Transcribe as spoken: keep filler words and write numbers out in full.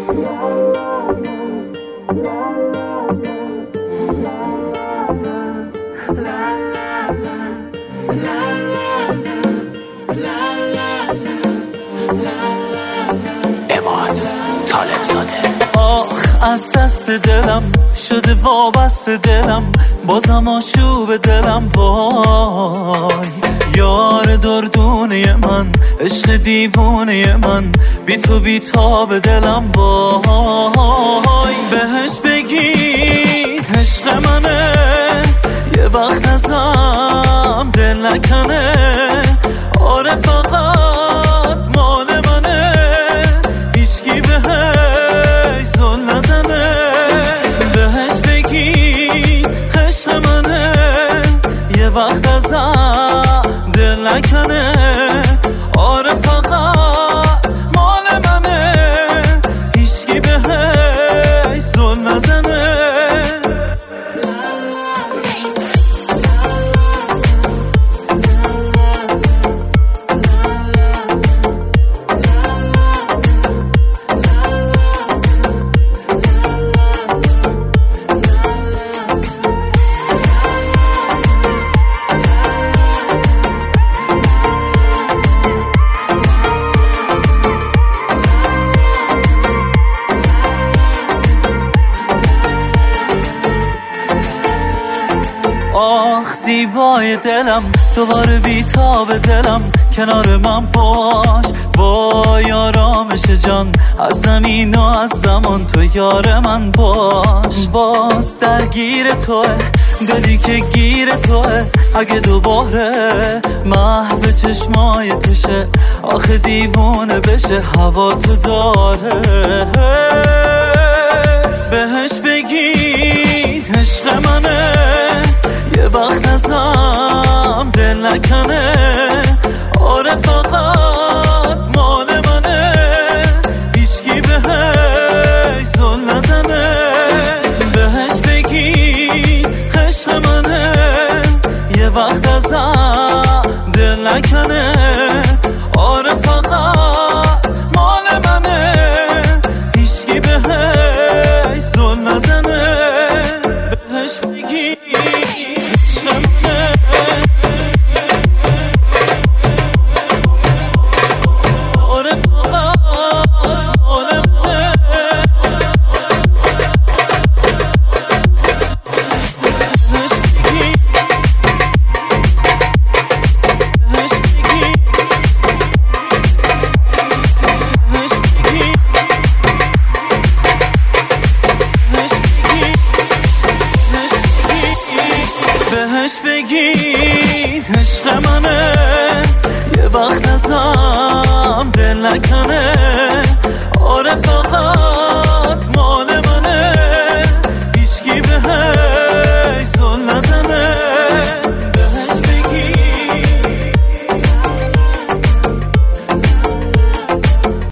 اماد طالب زاده. آخ از دست دلم شده وابسته دلم، بازم آشوب دلم وای. یار دردونه من، عشق دیوونه من، بی تو بی تاب دلم وای. بهش بگی عشق منه، یه وقت ازم دل نکنه. آره فقط مال منه، هیچکی بهش زل نزنه. بهش بگی عشق منه، یه وقت ازم دل نکنه. آره فقط مال منه، هیچکی بهش زل نزنه. آخ زیبای دلم، دوباره بیتاب دلم، کنار من باش. وای آرامش جان، از زمین و از زمان تو یار من باش. باز درگیر توه دلی که گیر توه، اگه دوباره محو چشمای توشه، آخه دیوونه بشه هوا تو داره. بهش بگی عشق منه، یه وقت ازم دل نکنه. آره فقط مال منه، هیچکی بهش زل نزنه. بهش بگی عشق منه، یه وقت ازم دل نکنه. آره فقط مال منه، هیچکی بهش زل نزنه. بهش بگی بهش بگی عشق منه، یه وقت ازم دل نکنه. آره فقط